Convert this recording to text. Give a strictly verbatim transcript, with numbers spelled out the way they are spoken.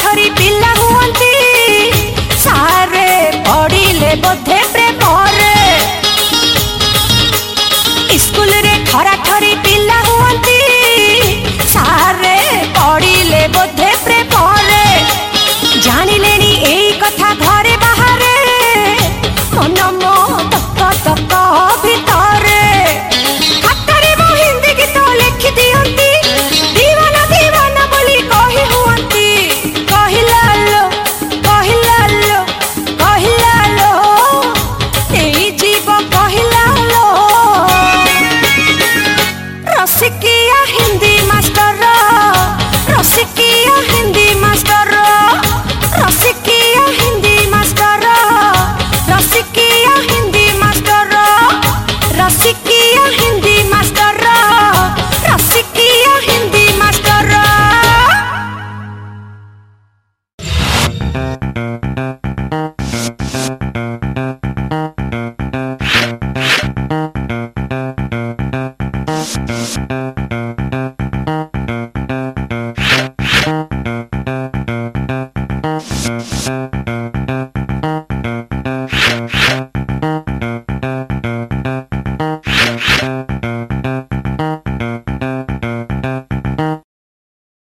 ठरी पिला हुअंती सारे पढ़िले बोधे प्रेमरे स्कूल रे ठरा ठरी पिला हुअंती सारे पढ़िले बोधे प्रेमरे जानिलेनी एई कथा घरे बाहरे मन मो तक तक भितरे खातारे मो हिंदी गीत लिखि दियंती दीवाना दीवाना बोली कहि हुअंती कहिला लो कहिला लो कहिला लो एई जीव कहिला लो रसिकिया हिंदी मास्टर रसिकिया हिंदी मास्टर रसिकिया हिंदी मास्टर रसिकिया हिंदी मास्टर रसिकिया हिंदी मास्टर रसिकिया हिंदी मास्टर Thank you.